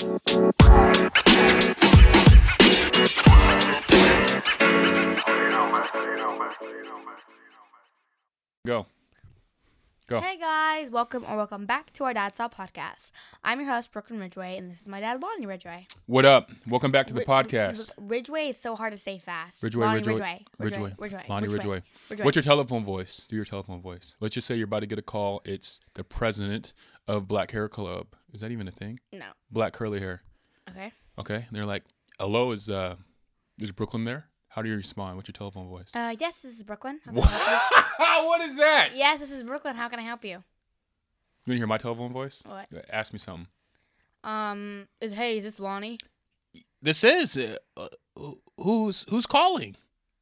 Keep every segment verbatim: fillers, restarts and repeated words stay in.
Go. Go. Hey guys, welcome or welcome back to our Dad Style podcast. I'm your host, Brooklyn Ridgway, and this is my dad, Lonnie Ridgway. What up? Welcome back to the Ri- podcast. Ridgway is so hard to say fast. Ridgway, Lonnie Ridgway, Ridgway. Ridgway, Ridgway. Lonnie Ridgway. Ridgway. What's your telephone voice? Do your telephone voice. Let's just say you're about to get a call. It's the president of Black Hair Club. Is that even a thing? No. Black curly hair. Okay. Okay. And they're like, hello, is uh, is Brooklyn there? How do you respond? What's your telephone voice? Uh, yes, this is Brooklyn. How can I help What is that? you? Yes, this is Brooklyn. How can I help you? You want to hear my telephone voice? What? Ask me something. Um, is, hey, is this Lonnie? This is uh, uh, who's who's calling?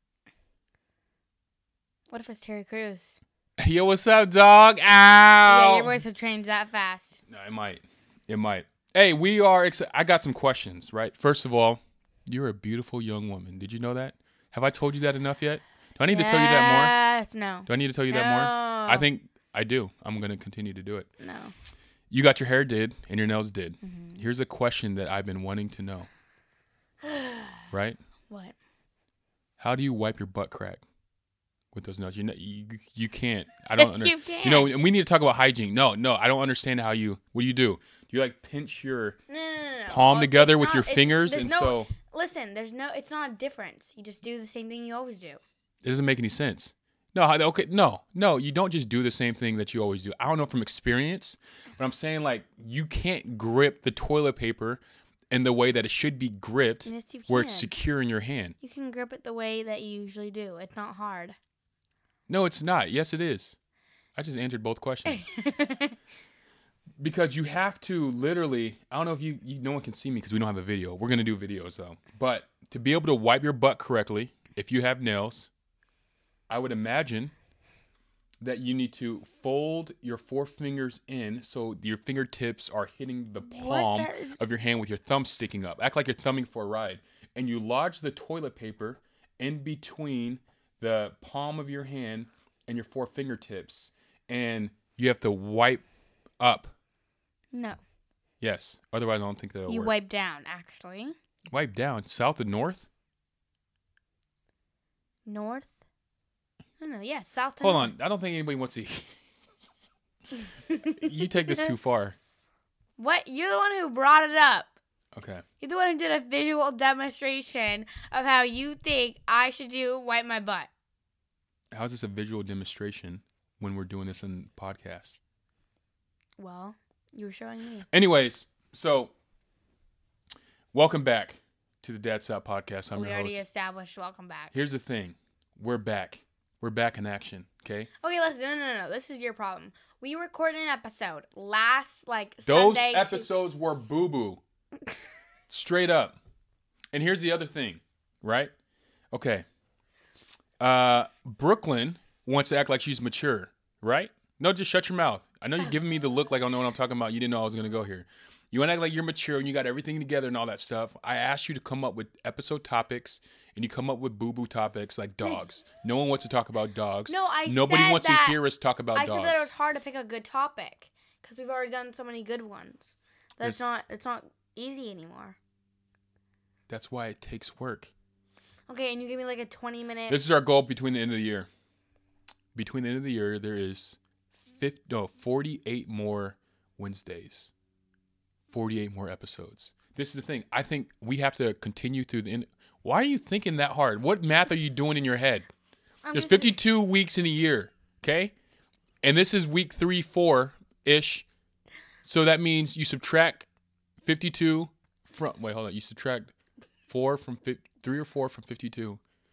What if it's Terry Crews? Yo, what's up, dog? Ow. Yeah, your voice would change that fast. No, it might. It might. Hey, we are. Ex- I got some questions. Right. First of all, you're a beautiful young woman. Did you know that? Have I told you that enough yet? Do I need yes, to tell you that Yes. No. more? Do I need to tell you no. that more? I think I do. I'm going to continue to do it. No. You got your hair did and your nails did. Mm-hmm. Here's a question that I've been wanting to know. Right? What? How do you wipe your butt crack with those nails? You know, you, you can't. I don't. Yes, under, you can. You know, and we need to talk about hygiene. No, no, I don't understand how you. What do you do? Do you like pinch your No, no, no, no. palm Well, together it's with not- your it's- fingers, there's and no, so Listen, there's no. It's not a difference. You just do the same thing you always do. it doesn't make any sense. No, how- okay, no, no, you don't just do the same thing that you always do. I don't know from experience, but I'm saying like you can't grip the toilet paper in the way that it should be gripped, Yes, you where it's can. secure in your hand. You can grip it the way that you usually do. It's not hard. No, it's not. Yes, it is. I just answered both questions. Because you have to literally, I don't know if you, you no one can see me because we don't have a video. We're going to do videos though. But to be able to wipe your butt correctly, if you have nails, I would imagine that you need to fold your four fingers in so your fingertips are hitting the palm That is- of your hand with your thumb sticking up. Act like you're thumbing for a ride. And you lodge the toilet paper in between the palm of your hand and your four fingertips. And you have to wipe up. No. Yes. Otherwise, I don't think that'll You work. wipe down, actually. Wipe down. South to north? North? No, no, yeah, south to Hold north. on. I don't think anybody wants to. You take this too far. What? You're the one who brought it up. Okay. You're the one who did a visual demonstration of how you think I should do wipe my butt. How is this a visual demonstration when we're doing this in podcast? Well, you were showing me. Anyways, so welcome back to the Dad Style Podcast. I'm we your already host. established welcome back. Here's the thing. We're back. We're back in action, okay? Okay, listen, no, no, no, no. This is your problem. We recorded an episode last, like, Those Sunday. episodes were boo-boo. Straight up. And here's the other thing, right? Okay. Uh, Brooklyn wants to act like she's mature, right? No, just shut your mouth. I know you're giving me the look like I don't know what I'm talking about. You didn't know I was going to go here. You want to act like you're mature and you got everything together and all that stuff. I asked you to come up with episode topics, and you come up with boo-boo topics like dogs. No one wants to talk about dogs. No, I Nobody said wants that- to hear us talk about I dogs. said that it was hard to pick a good topic because we've already done so many good ones. That's It's- not. It's not easy anymore. That's why it takes work. Okay, and you give me like a twenty minute. This is our goal between the end of the year. Between the end of the year, there is fifty, no, forty-eight more Wednesdays. forty-eight more episodes. This is the thing. I think we have to continue through the end. Why are you thinking that hard? What math are you doing in your head? I'm There's just- fifty-two weeks in a year, okay? And this is week three, four-ish. So that means you subtract fifty-two from, wait, hold on. You subtract four from, fi- three or four from fifty-two.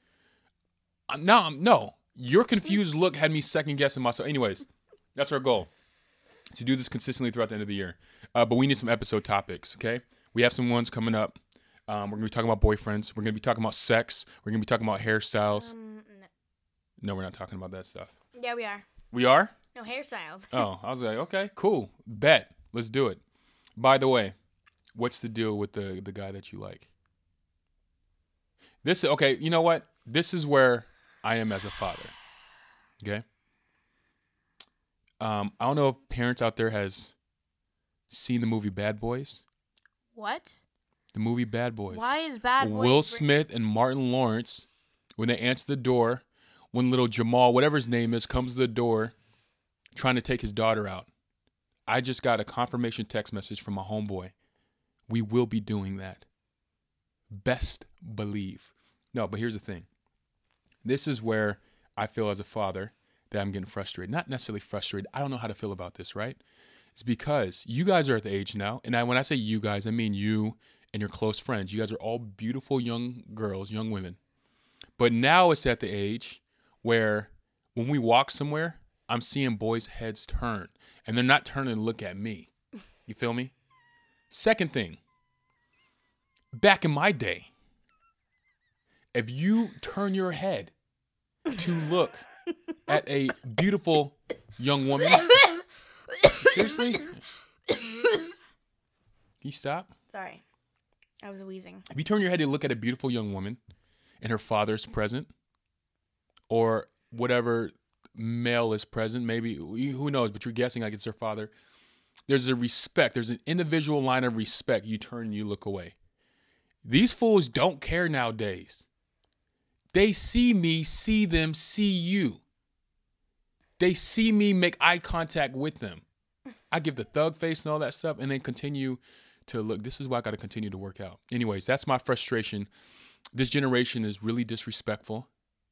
Uh, no, no. Your confused look had me second guessing myself. Anyways, that's our goal. To do this consistently throughout the end of the year. Uh, but we need some episode topics, okay? We have some ones coming up. Um, we're going to be talking about boyfriends. We're going to be talking about sex. We're going to be talking about hairstyles. Um, no. No, we're not talking about that stuff. Yeah, we are. We are? No hairstyles. Oh, I was like, okay, cool. Bet. Let's do it. By the way, what's the deal with the, the guy that you like? This, okay, you know what? This is where I am as a father. Okay? Um, I don't know if parents out there has seen the movie Bad Boys. What? The movie Bad Boys. Why is Bad Boys? Will br- Smith and Martin Lawrence, when they answer the door, when little Jamal, whatever his name is, comes to the door trying to take his daughter out. I just got a confirmation text message from my homeboy. We will be doing that. Best believe. No, but here's the thing. This is where I feel as a father that I'm getting frustrated. Not necessarily frustrated. I don't know how to feel about this, right? It's because you guys are at the age now, and I, when I say you guys, I mean you and your close friends. You guys are all beautiful young girls, young women. But now it's at the age where when we walk somewhere, I'm seeing boys' heads turn, and they're not turning to look at me. You feel me? Second thing, back in my day, if you turn your head to look at a beautiful young woman, seriously? Can you stop? Sorry. I was wheezing. If you turn your head to look at a beautiful young woman and her father's present, or whatever male is present, maybe, who knows, but you're guessing like it's her father, there's a respect. There's an individual line of respect. You turn and you look away. These fools don't care nowadays. They see me, see them, see you. They see me make eye contact with them. I give the thug face and all that stuff, and then continue to look. This is why I got to continue to work out. Anyways, that's my frustration. This generation is really disrespectful.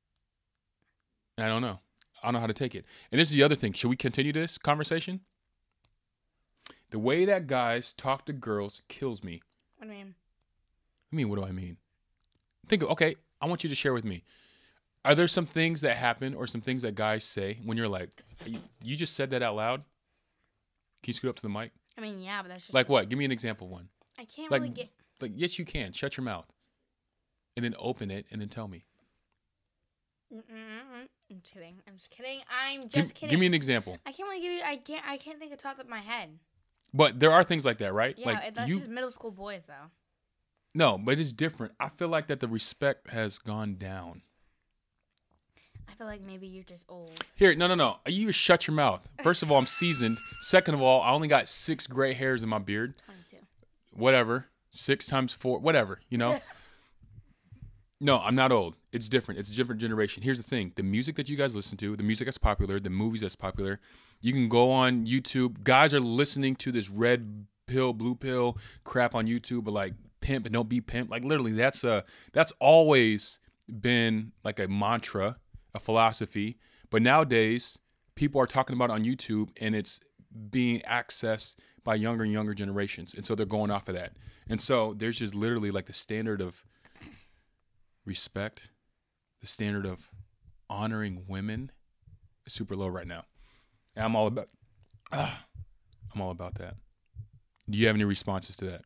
I don't know. I don't know how to take it. And this is the other thing. Should we continue this conversation? The way that guys talk to girls kills me. What do you mean? I mean, what do I mean? Think of, okay, I want you to share with me. Are there some things that happen or some things that guys say when you're like, you, you just said that out loud? Can you scoot up to the mic? I mean, yeah, but that's just Like what? Give me an example of one. I can't Like, really get. like, yes, you can. Shut your mouth. And then open it and then tell me. Mm-mm-mm. I'm just kidding. I'm just kidding. I'm just Give, kidding. give me an example. I can't really give you. I can't. I can't think of top of my head. But there are things like that, right? Yeah, like that's you, just middle school boys, though. No, but it's different. I feel like that the respect has gone down. I feel like maybe you're just old. Here, no, no, no. You shut your mouth. First of all, I'm seasoned. Second of all, I only got six gray hairs in my beard. twenty-two. Whatever. Six times four. Whatever, you know? No, I'm not old. It's different. It's a different generation. Here's the thing. The music that you guys listen to, the music that's popular, the movies that's popular, you can go on YouTube. Guys are listening to this red pill, blue pill crap on YouTube, but like pimp and don't be pimp. Like literally that's a that's always been like a mantra, a philosophy. But nowadays, people are talking about it on YouTube and it's being accessed by younger and younger generations. And so they're going off of that. And so there's just literally like the standard of respect, the standard of honoring women is super low right now. And I'm all about uh, I'm all about that. Do you have any responses to that?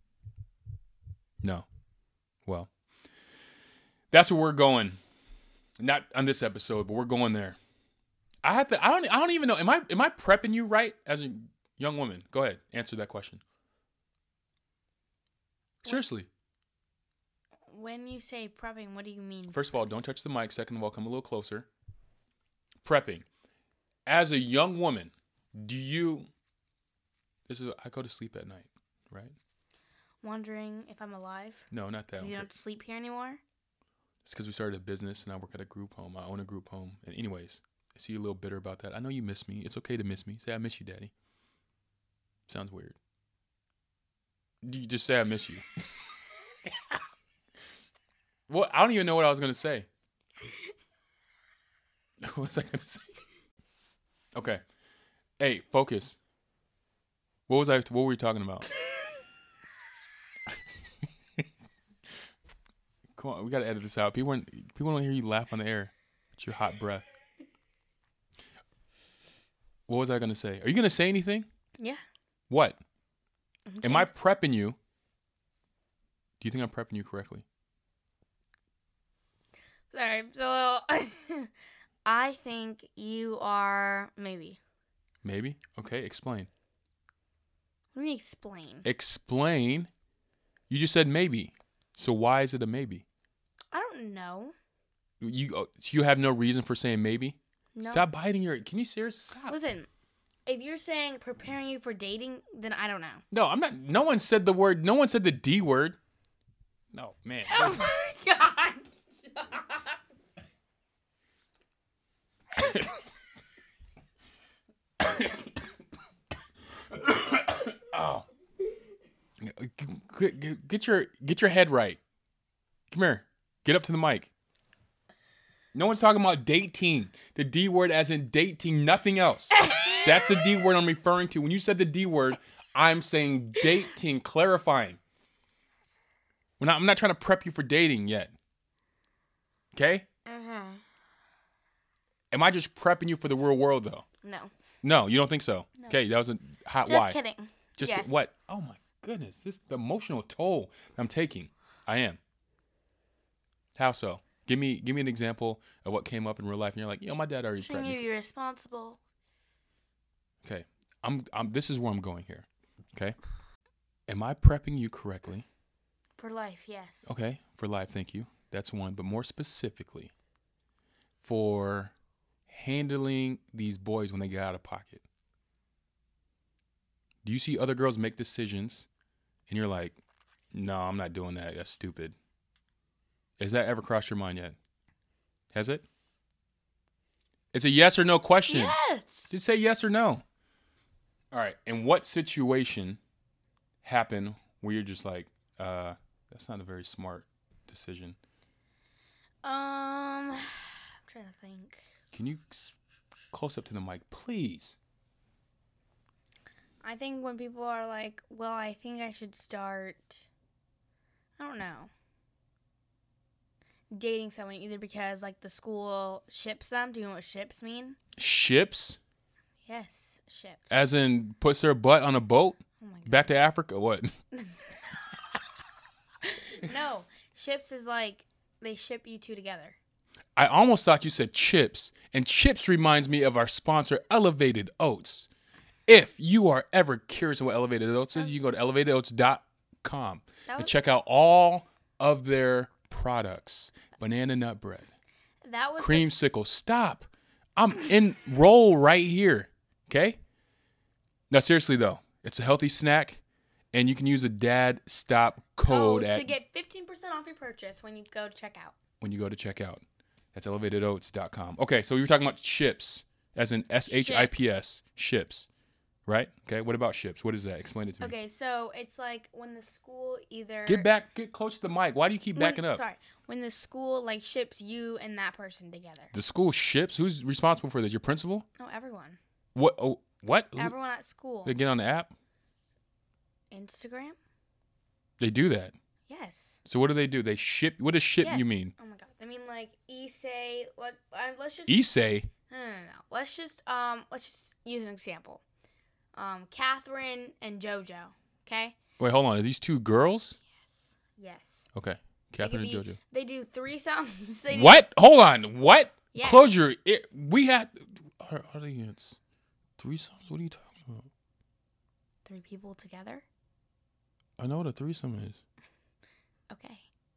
No. Well, that's where we're going. Not on this episode, but we're going there. I have to I don't I don't even know. Am I am I prepping you right as a young woman? Go ahead. Answer that question. Seriously. When you say prepping, what do you mean? First of all, don't touch the mic. Second of all, come a little closer. Prepping. As a young woman, do you... This is I go to sleep at night, right? Wondering if I'm alive? No, not that. You don't sleep here anymore? It's because we started a business and I work at a group home. I own a group home. And anyways, I see you a little bitter about that. I know you miss me. It's okay to miss me. Say, I miss you, Daddy. Sounds weird. You just say, I miss you. What? I don't even know what I was going to say. What was I going to say? Okay. Hey, focus. What was I? What were we talking about? Come on, we gotta edit this out. People, want, people don't hear you laugh on the air. It's your hot breath. What was I gonna say? Are you gonna say anything? Yeah. What? Okay. Am I prepping you? Do you think I'm prepping you correctly? Sorry. So I think you are maybe. Maybe? Okay, explain. Let me explain. Explain? You just said maybe. So why is it a maybe? I don't know. You you have no reason for saying maybe? No. Stop biting your... Can you seriously stop? Listen, if you're saying preparing you for dating, then I don't know. No, I'm not. No one said the word. No one said the D word. No, man. Oh my God. Oh. Get, get your get your head right. Come here. Get up to the mic. No one's talking about dating. The D word as in dating, nothing else. That's the D word I'm referring to. When you said the D word, I'm saying dating, clarifying. We're not, I'm not trying to prep you for dating yet. Okay? Uh-huh. Am I just prepping you for the real world, though? No. No, you don't think so? No. Okay, that was a hot Just why. kidding. Just yes. what? Oh my goodness, this the emotional toll I'm taking. I am. How so? Give me give me an example of what came up in real life, and you're like, you know, my dad already Shouldn't prepped you me. be responsible? Okay, I'm I'm. This is where I'm going here. Okay, am I prepping you correctly? For life, yes. Okay, for life, thank you. That's one, but more specifically, for handling these boys when they get out of pocket. Do you see other girls make decisions and you're like, no, I'm not doing that. That's stupid. Has that ever crossed your mind yet? Has it? It's a yes or no question. Yes. Just say yes or no. All right. And what situation happened where you're just like, uh, that's not a very smart decision? Um, I'm trying to think. Can you s- close up to the mic, please? I think when people are like, well, I think I should start, I don't know, dating someone either because, like, the school ships them. Do you know what ships mean? Ships? Yes, ships. As in puts their butt on a boat? Oh, my God. Back to Africa? What? No, ships is like they ship you two together. I almost thought you said chips. And chips reminds me of our sponsor, Elevated Oats. If you are ever curious what Elevated Oats is, you can go to elevated oats dot com That and was- check out all of their products. Banana nut bread, That was creamsicle. Stop. I'm in roll right here. Okay? Now, seriously, though, it's a healthy snack, and you can use a dad stop code code at to get fifteen percent off your purchase when you go to checkout. when you go to checkout. That's elevated oats dot com. Okay, so you were talking about chips, as in S H I P S, ships, right? Okay, what about ships? What is that? Explain it to me. Okay, so it's like when the school either Get back, get close to the mic. Why do you keep when- backing up? Sorry, when the school like ships you and that person together. The school ships? Who's responsible for this? Your principal? No, everyone. What? Oh, what? Who- Everyone at school. They get on the app? Instagram? They do that. Yes. So what do they do? They ship. What does ship yes. you mean? Oh my God. I mean like e-say. Let uh, let's just. E-say? No, no, no, no. Let's just um let's just use an example. Um, Catherine and JoJo. Okay. Wait, hold on. Are these two girls? Yes. Yes. Okay. Catherine and They could be- JoJo. They do threesomes. They do- What? Hold on. What? Yes. Close your ear. We had. Are, are they it's threesomes? What are you talking about? Three people together. I know what a threesome is. Okay.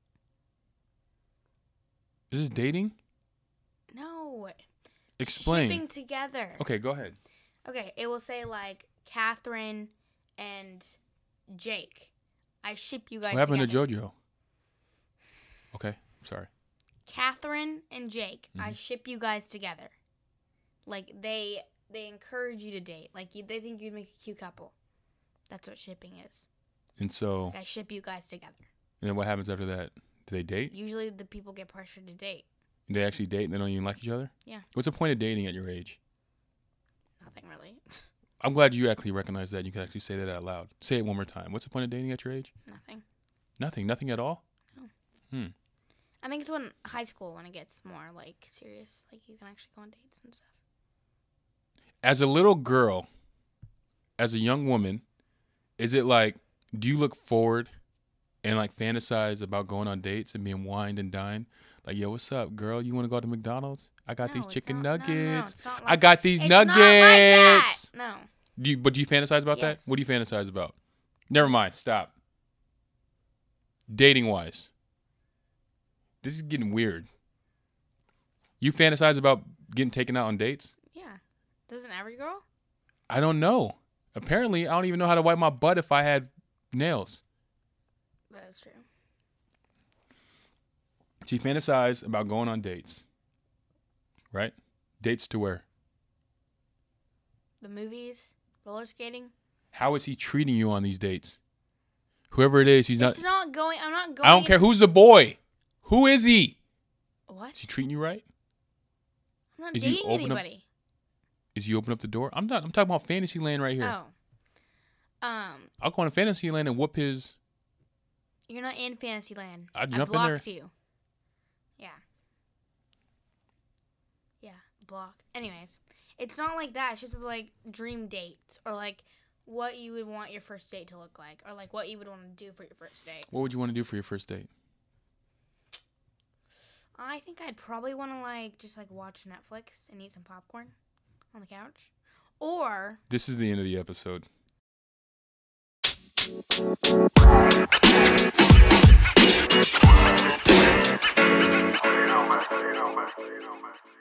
Is this dating? No. Explain. Shipping together. Okay, go ahead. Okay, it will say like Catherine and Jake. I ship you guys What happened together. to JoJo? Okay, sorry. Catherine and Jake. I Mhm. ship you guys together. Like they they encourage you to date. Like you, they think you'd make a cute couple. That's what shipping is. And so, Like, I ship you guys together. and then what happens after that? Do they date? Usually the people get pressured to date. They actually date and they don't even like each other? Yeah. What's the point of dating at your age? Nothing really. I'm glad you actually recognize that. You can actually say that out loud. Say it one more time. What's the point of dating at your age? Nothing. Nothing. Nothing at all? No. Hmm. I think it's when high school when it gets more like serious. Like you can actually go on dates and stuff. As a little girl, as a young woman, is it like, do you look forward and like fantasize about going on dates and being wined and dined? Like, yo, what's up, girl? You want to go to McDonald's? I got No, these it's chicken not- no, no, no, nuggets. it's not I like- got these It's nuggets. not like that. No. Do you, but do you fantasize about that? Yes. What do you fantasize about? Never mind. Stop. Dating wise, this is getting weird. You fantasize about getting taken out on dates? Yeah. Doesn't every girl? I don't know. Apparently, I don't even know how to wipe my butt if I had nails. That's true. She fantasized about going on dates. Right? Dates to where? The movies, roller skating. How is he treating you on these dates? Whoever it is, he's not. It's not going. I'm not going. I don't care who's the boy. Who is he? What? Is he treating you right? I'm not Is he dating open up- anybody. Is he open up the door? I'm not. I'm talking about Fantasyland right here. Oh. Um. I'll go on Fantasyland and whoop his. You're not in Fantasyland. I'd I jump in there. blocked you. Yeah. Yeah, blocked. Anyways, it's not like that. It's just like dream dates or like what you would want your first date to look like or like what you would want to do for your first date. What would you want to do for your first date? I think I'd probably want to like just like watch Netflix and eat some popcorn on the couch. Or This is the end of the episode. You know, man. You know, man. You know, man.